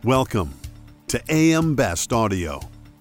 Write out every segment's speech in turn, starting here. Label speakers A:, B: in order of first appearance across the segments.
A: Welcome to AM Best Audio.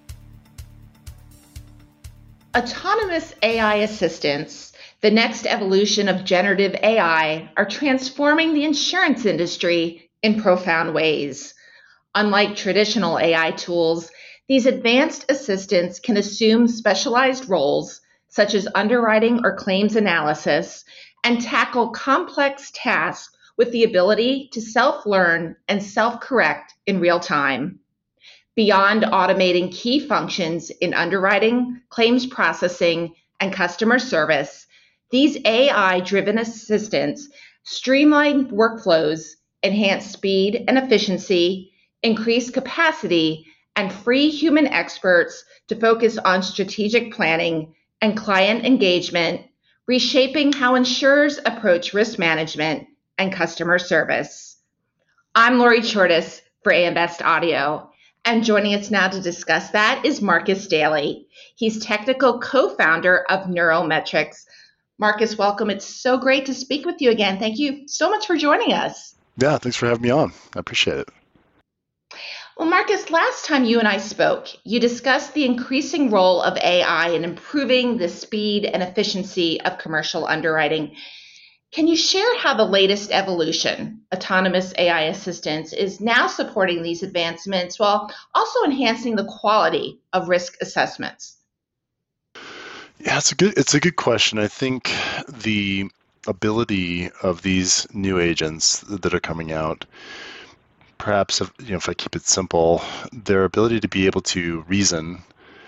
B: Autonomous AI assistants, the next evolution of generative AI, are transforming the insurance industry in profound ways. Unlike traditional AI tools, these advanced assistants can assume specialized roles, such as underwriting or claims analysis, and tackle complex tasks with the ability to self-learn and self-correct in real time. Beyond automating key functions in underwriting, claims processing, and customer service, these AI-driven assistants streamline workflows, enhance speed and efficiency, increase capacity, and free human experts to focus on strategic planning and client engagement, reshaping how insurers approach risk management and customer service. I'm Lori Chortis for AM Best Audio, and joining us now to discuss that is Marcus Daly. He's technical co-founder of Neurometrics. Marcus, welcome. It's so great to speak with you again. Thank you so much for joining us.
C: Yeah, thanks for having me on. I appreciate it.
B: Well, Marcus, last time you and I spoke, you discussed the increasing role of AI in improving the speed and efficiency of commercial underwriting. Can you share how the latest evolution, autonomous AI assistance, is now supporting these advancements while also enhancing the quality of risk assessments?
C: Yeah, it's a good question. I think the ability of these new agents that are coming out, perhaps if I keep it simple, their ability to be able to reason,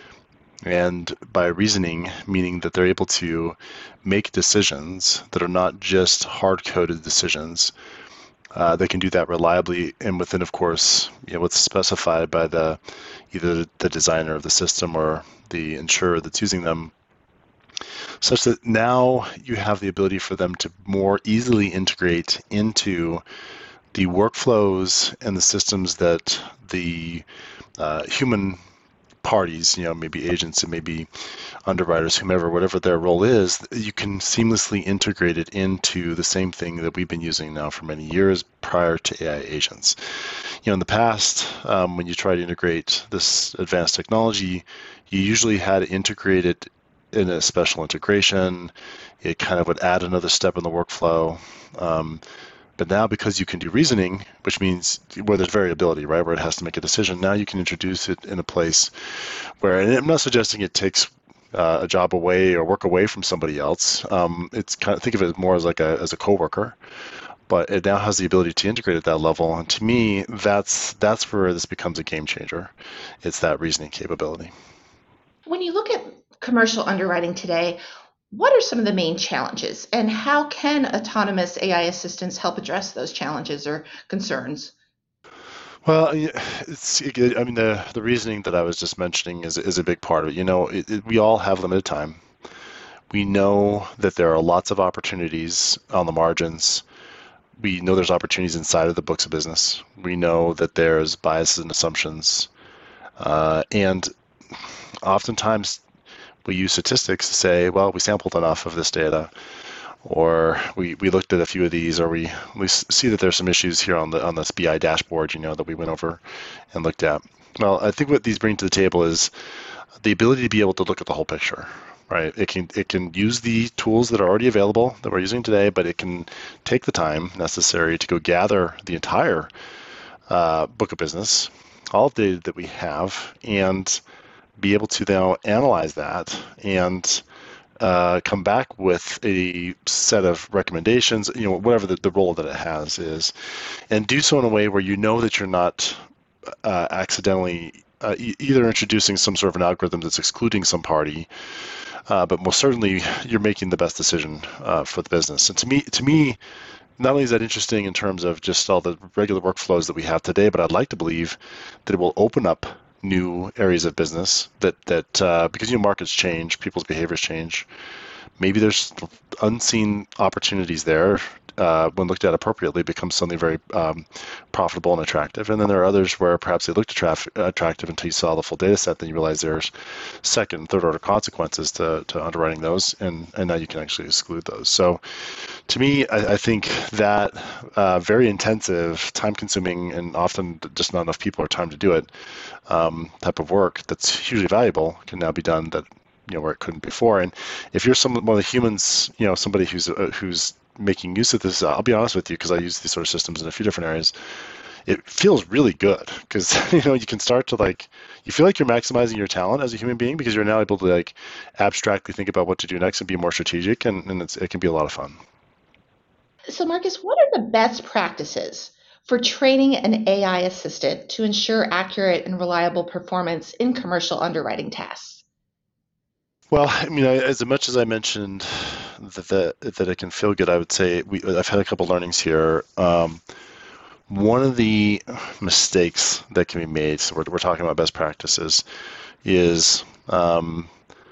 C: and by reasoning, meaning that they're able to make decisions that are not just hard-coded decisions. They can do that reliably and within, of course, what's specified by either the designer of the system or the insurer that's using them, such that now you have the ability for them to more easily integrate into the workflows and the systems that the human parties, maybe agents and maybe underwriters, whomever, whatever their role is, you can seamlessly integrate it into the same thing that we've been using now for many years prior to AI agents. In the past, when you try to integrate this advanced technology, you usually had to integrate it in a special integration. It kind of would add another step in the workflow. But now, because you can do reasoning, which means where there's variability, right, where it has to make a decision, now you can introduce it in a place where, and I'm not suggesting it takes a job away or work away from somebody else. It's kind of, think of it more as as a coworker, but it now has the ability to integrate at that level. And to me, that's where this becomes a game changer. It's that reasoning capability.
B: When you look at commercial underwriting today, what are some of the main challenges, and how can autonomous AI assistants help address those challenges or concerns?
C: Well, the reasoning that I was just mentioning is a big part of it. We all have limited time. We know that there are lots of opportunities on the margins. We know there's opportunities inside of the books of business. We know that there's biases and assumptions. And oftentimes we use statistics to say, well, we sampled enough of this data, or we looked at a few of these, or we see that there's some issues here on this BI dashboard, that we went over and looked at. Well, I think what these bring to the table is the ability to be able to look at the whole picture, right? It can use the tools that are already available that we're using today, but it can take the time necessary to go gather the entire book of business, all of the data that we have, and be able to now analyze that and come back with a set of recommendations, whatever the role that it has is, and do so in a way where that you're not accidentally either introducing some sort of an algorithm that's excluding some party, but most certainly you're making the best decision for the business. And to me, not only is that interesting in terms of just all the regular workflows that we have today, but I'd like to believe that it will open up new areas of business that because markets change, people's behaviors change. Maybe there's unseen opportunities there when looked at appropriately, becomes something very profitable and attractive. And then there are others where perhaps they looked attractive until you saw the full data set, then you realize there's second and third order consequences to underwriting those, and now you can actually exclude those. So to me, I think that very intensive, time-consuming, and often just not enough people or time to do it type of work that's hugely valuable can now be done that where it couldn't before. And if you're one of the humans, somebody who's making use of this, I'll be honest with you, because I use these sort of systems in a few different areas. It feels really good because you can start to you feel like you're maximizing your talent as a human being because you're now able to abstractly think about what to do next and be more strategic, and it can be a lot of fun.
B: So Marcus, what are the best practices for training an AI assistant to ensure accurate and reliable performance in commercial underwriting tasks?
C: Well, I mean, as much as I mentioned that it can feel good, I would say I've had a couple learnings here. One of the mistakes that can be made, so we're talking about best practices, is as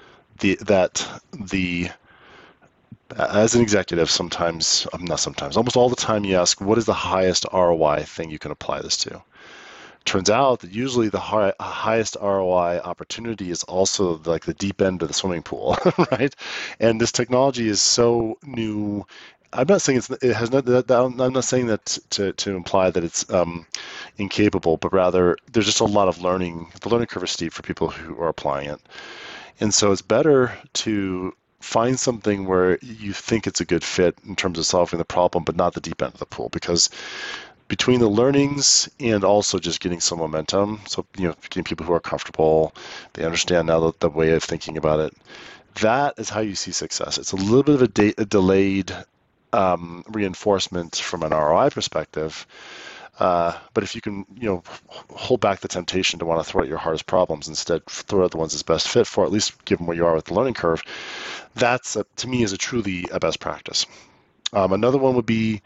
C: an executive, almost all the time you ask, what is the highest ROI thing you can apply this to? Turns out that usually the highest ROI opportunity is also like the deep end of the swimming pool, right? And this technology is so new. I'm not saying I'm not saying that to imply that it's incapable, but rather there's just a lot of learning. The learning curve is steep for people who are applying it, and so it's better to find something where you think it's a good fit in terms of solving the problem, but not the deep end of the pool, because between the learnings and also just getting some momentum, so getting people who are comfortable, they understand now the way of thinking about it. That is how you see success. It's a little bit of a delayed reinforcement from an ROI perspective, but if you can hold back the temptation to want to throw out your hardest problems, instead throw out the ones that's best fit for, at least given where you are with the learning curve, that's to me is truly a best practice. Another one would be.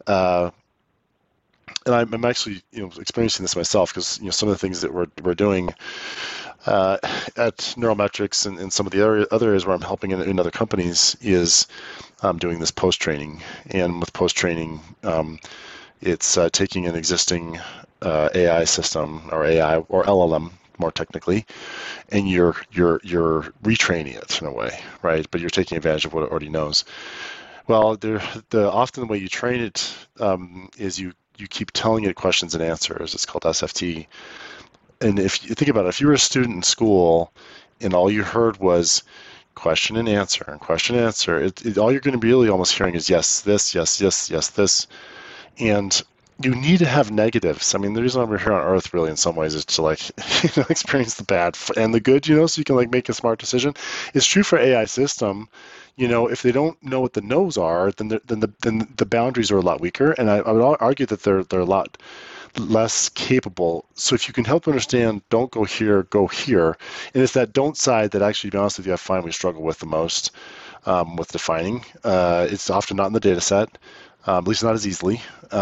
C: And I'm actually, experiencing this myself because some of the things that we're doing at Neurometrics and some of the other areas where I'm helping in other companies is doing this post training. And with post training, it's taking an existing AI system or AI or LLM more technically, and you're retraining it in a way, right? But you're taking advantage of what it already knows. Well, often the way you train it is you keep telling it questions and answers. It's called SFT. And if you think about it, if you were a student in school and all you heard was question and answer and question and answer, all you're going to be really almost hearing is yes, this, yes, yes, yes, this. And you need to have negatives. I mean, the reason we're here on Earth really in some ways is to experience the bad and the good, so you can make a smart decision. It's true for AI system. If they don't know what the no's are, then the boundaries are a lot weaker, and I would argue that they're a lot less capable. So if you can help them understand, don't go here, go here, and it's that don't side that actually, to be honest with you, I find we struggle with the most with defining. It's often not in the data set, at least not as easily.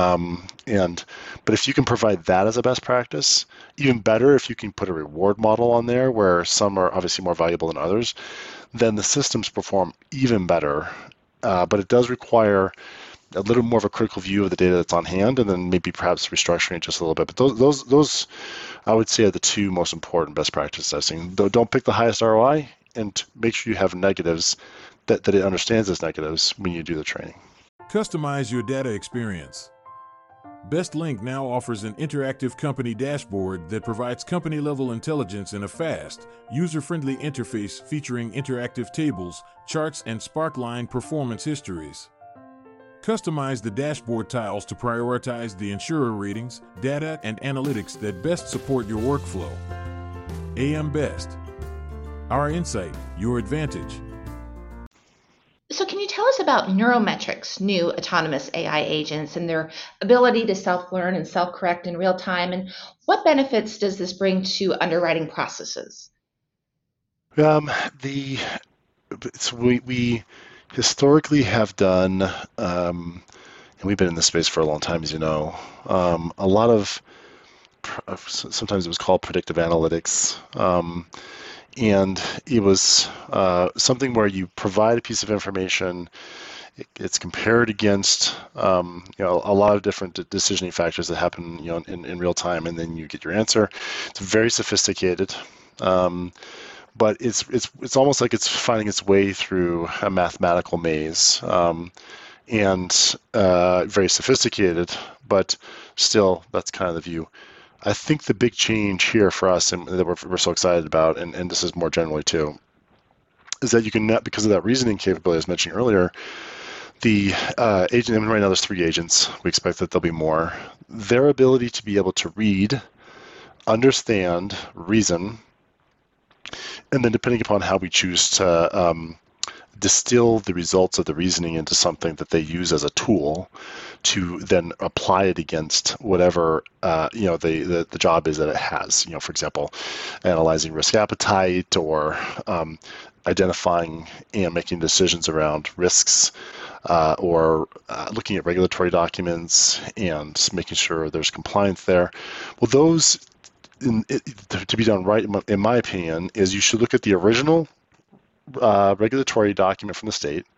C: But if you can provide that as a best practice, even better if you can put a reward model on there where some are obviously more valuable than others, then the systems perform even better. But it does require a little more of a critical view of the data that's on hand, and then maybe perhaps restructuring it just a little bit. But those I would say are the two most important best practices I've seen. Don't pick the highest ROI, and make sure you have negatives that it understands as negatives when you do the training.
D: Customize your data experience. BestLink now offers an interactive company dashboard that provides company-level intelligence in a fast, user-friendly interface featuring interactive tables, charts, and Sparkline performance histories. Customize the dashboard tiles to prioritize the insurer ratings, data, and analytics that best support your workflow. AM Best. Our insight, your advantage.
B: So can you tell us about Neurometrics' new autonomous AI agents and their ability to self-learn and self-correct in real time, and what benefits does this bring to underwriting processes?
C: We historically have done, and we've been in this space for a long time, as you know, a lot of, sometimes it was called predictive analytics. And it was something where you provide a piece of information It's compared against a lot of different decisioning factors that happen in real time, and then you get your answer. It's very sophisticated, but it's almost like it's finding its way through a mathematical maze, and very sophisticated, but still that's kind of the view. I think the big change here for us, and that we're so excited about, and this is more generally too, is that you can, because of that reasoning capability I was mentioning earlier, the agent, and right now there's 3 agents, we expect that there'll be more, their ability to be able to read, understand, reason, and then depending upon how we choose to distill the results of the reasoning into something that they use as a tool to then apply it against whatever the job is that it has. For example, analyzing risk appetite, or identifying and making decisions around risks, or looking at regulatory documents and making sure there's compliance there. Well, those, to be done right, in my opinion, is you should look at the original regulatory document from the state,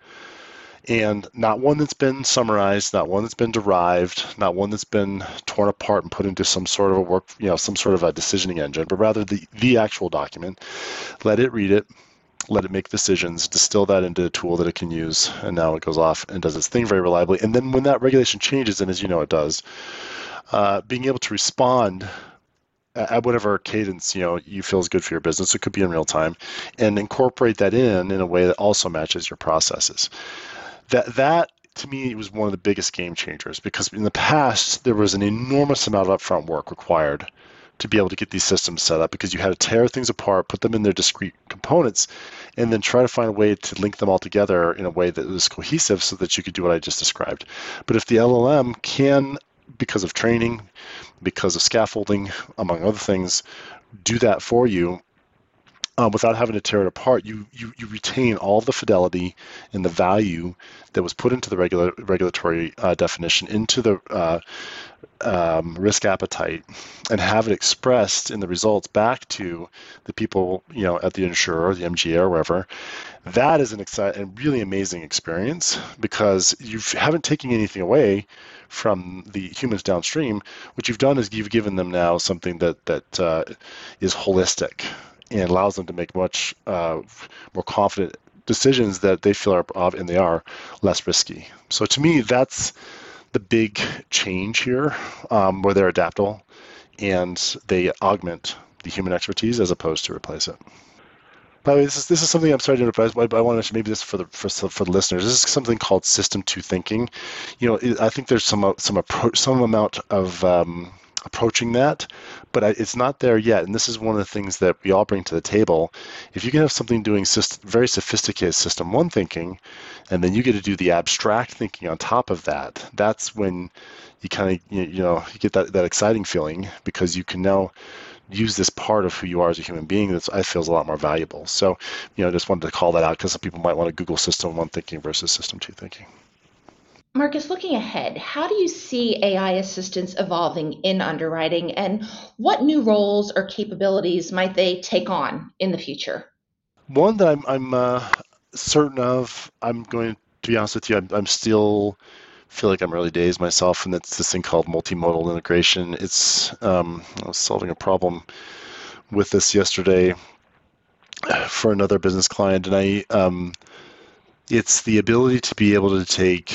C: and not one that's been summarized, not one that's been derived, not one that's been torn apart and put into some sort of some sort of a decisioning engine, but rather the actual document. Let it read it, let it make decisions, distill that into a tool that it can use, and now it goes off and does its thing very reliably. And then when that regulation changes, and as you know it does, being able to respond at whatever cadence you feel is good for your business. It could be in real time, and incorporate that in a way that also matches your processes. That to me was one of the biggest game changers, because in the past there was an enormous amount of upfront work required to be able to get these systems set up, because you had to tear things apart, put them in their discrete components, and then try to find a way to link them all together in a way that was cohesive so that you could do what I just described. But if the LLM can, because of training, because of scaffolding, among other things, do that for you without having to tear it apart, you retain all the fidelity and the value that was put into the regulatory definition, into the risk appetite, and have it expressed in the results back to the people at the insurer, the MGA, or wherever. That is an exciting and really amazing experience, because you haven't taken anything away from the humans downstream. What you've done is you've given them now something that is holistic and allows them to make much more confident decisions that they feel are, and they are, less risky. So to me, that's the big change here, where they're adaptable and they augment the human expertise as opposed to replace it. By the way, this is something I'm sorry to interrupt, but I want to mention, maybe this for the listeners. This is something called System 2 thinking. I think there's some amount of approaching that, but it's not there yet. And this is one of the things that we all bring to the table. If you can have something doing very sophisticated System 1 thinking, and then you get to do the abstract thinking on top of that, that's when you kind of you get that exciting feeling, because you can now use this part of who you are as a human being that I feel is a lot more valuable. So, just wanted to call that out, because some people might want to Google System 1 thinking versus System 2 thinking.
B: Marcus, looking ahead, how do you see AI assistants evolving in underwriting, and what new roles or capabilities might they take on in the future?
C: One that I'm certain of, I'm going to be honest with you, I'm still feel like I'm early days myself, and it's this thing called multimodal integration. It's I was solving a problem with this yesterday for another business client, and it's the ability to be able to take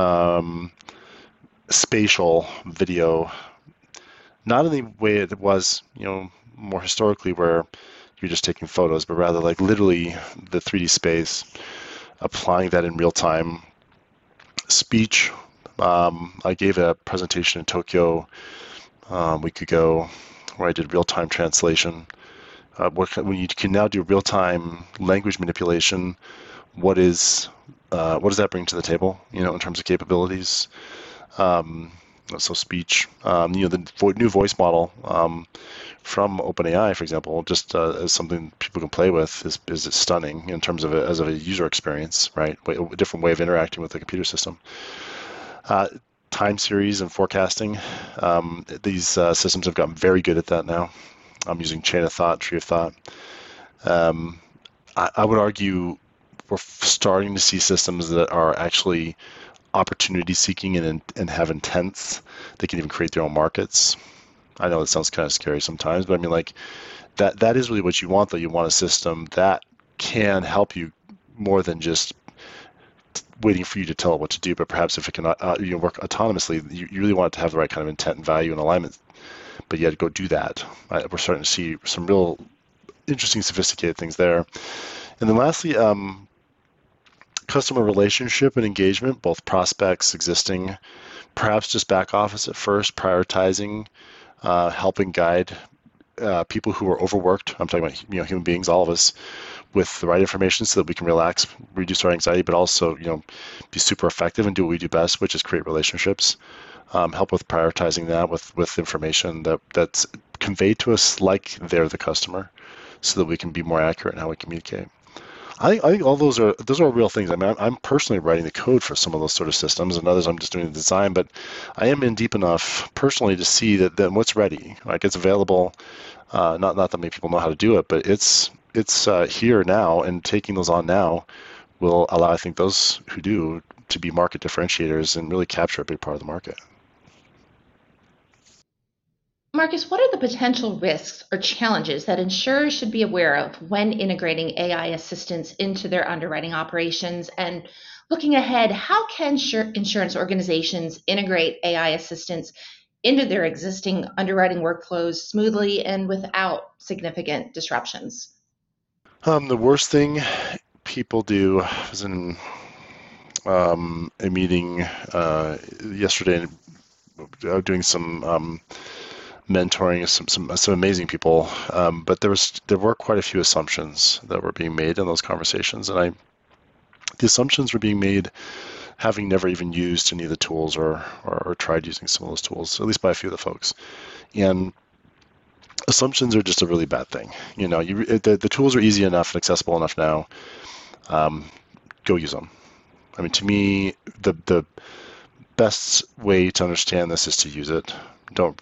C: spatial video, not in the way it was, more historically, where you're just taking photos, but rather like literally the 3D space, applying that in real time. Speech. I gave a presentation in Tokyo a week ago where I did real-time translation. When you can now do real-time language manipulation, what does that bring to the table? In terms of capabilities. So speech. The new voice model from OpenAI, for example, just as something people can play with, is stunning in terms of as a user experience, right? A different way of interacting with the computer system. Time series and forecasting. These systems have gotten very good at that now. I'm using chain of thought, tree of thought. I would argue we're starting to see systems that are actually opportunity seeking and have intents. They can even create their own markets. I know it sounds kind of scary sometimes, but I mean, like that is really what you want, though. You want a system that can help you more than just waiting for you to tell it what to do, but perhaps if it can work autonomously, you really want it to have the right kind of intent and value and alignment, but you had to go do that. We're starting to see some real interesting, sophisticated things there. And then lastly, customer relationship and engagement, both prospects, existing, perhaps just back office at first, prioritizing, helping guide people who are overworked. I'm talking about human beings, all of us, with the right information so that we can relax, reduce our anxiety, but also be super effective and do what we do best, which is create relationships. Help with prioritizing that with information that's conveyed to us like they're the customer, so that we can be more accurate in how we communicate. I think all those are real things. I mean, I'm personally writing the code for some of those sort of systems, and others I'm just doing the design. But I am in deep enough personally to see that what's ready, like it's available. Not that many people know how to do it, but it's here now, and taking those on now will allow, I think, those who do to be market differentiators and really capture a big part of the market.
B: Marcus, what are the potential risks or challenges that insurers should be aware of when integrating AI assistants into their underwriting operations? And looking ahead, how can insurance organizations integrate AI assistants into their existing underwriting workflows smoothly and without significant disruptions?
C: The worst thing people do was in a meeting yesterday, doing some mentoring some amazing people, but there were quite a few assumptions that were being made in those conversations, and the assumptions were being made having never even used any of the tools or tried using some of those tools, at least by a few of the folks. And assumptions are just a really bad thing. The tools are easy enough and accessible enough now. Go use them. I mean, to me, the best way to understand this is to use it. Don't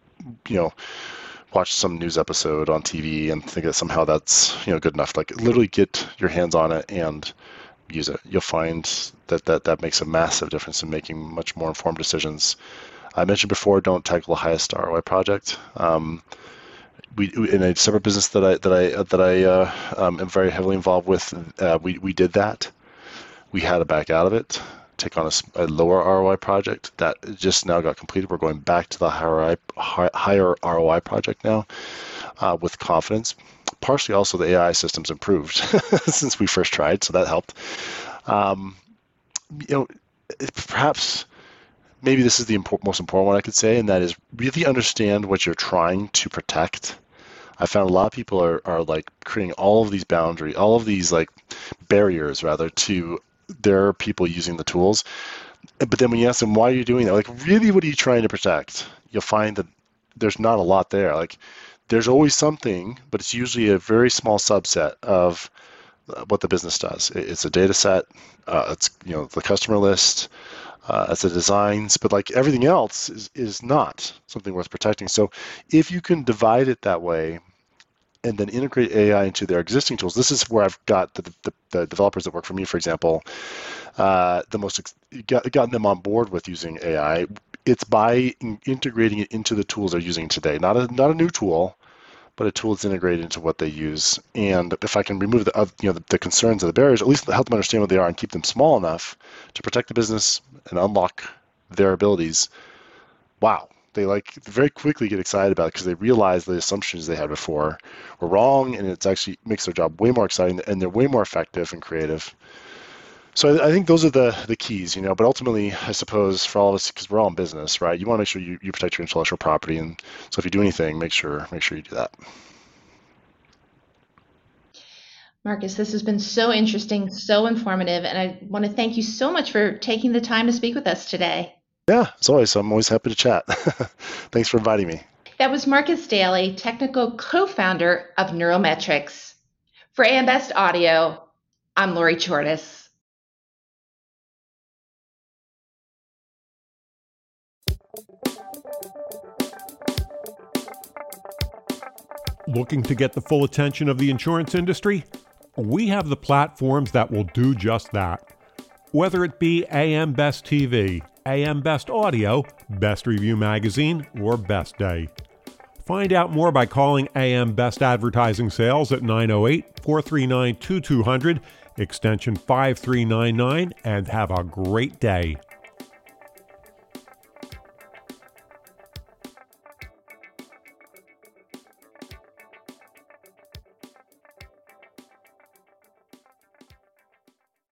C: watch some news episode on TV and think that somehow that's good enough. Like, literally get your hands on it and use it. You'll find that makes a massive difference in making much more informed decisions. I mentioned before, don't tackle the highest ROI project. We in a separate business that I am very heavily involved with, we did that. We had to back out of it, take on a lower ROI project that just now got completed. We're going back to the higher ROI project now with confidence. Partially also the AI systems improved since we first tried, so that helped. Perhaps maybe this is the most important one I could say, and that is really understand what you're trying to protect. I found a lot of people are like creating all of these boundaries, all of these like barriers rather to their people using the tools. But then when you ask them, why are you doing that? Like, really, what are you trying to protect? You'll find that there's not a lot there. Like, there's always something, but it's usually a very small subset of what the business does. It's a data set, it's the customer list, it's the designs, but like everything else is not something worth protecting. So if you can divide it that way and then integrate AI into their existing tools, this is where I've got the developers that work for me, for example, gotten them on board with using AI. It's by integrating it into the tools they're using today. Not a new tool, but a tool that's integrated into what they use. And if I can remove the concerns or the barriers, at least help them understand what they are and keep them small enough to protect the business and unlock their abilities, wow, they very quickly get excited about it because they realize the assumptions they had before were wrong, and it actually makes their job way more exciting, and they're way more effective and creative. So I think those are the keys, but ultimately, I suppose for all of us, because we're all in business, right? You want to make sure you protect your intellectual property. And so if you do anything, make sure you do that.
B: Marcus, this has been so interesting, so informative, and I want to thank you so much for taking the time to speak with us today.
C: Yeah, as always, I'm always happy to chat. Thanks for inviting me.
B: That was Marcus Daly, technical co-founder of Neurometrics. For AM Best Audio, I'm Lori Chortis.
E: Looking to get the full attention of the insurance industry? we have the platforms that will do just that. Whether it be AM Best TV, AM Best Audio, Best Review Magazine, or Best Day. Find out more by calling AM Best Advertising Sales at 908-439-2200, extension 5399, and have a great day.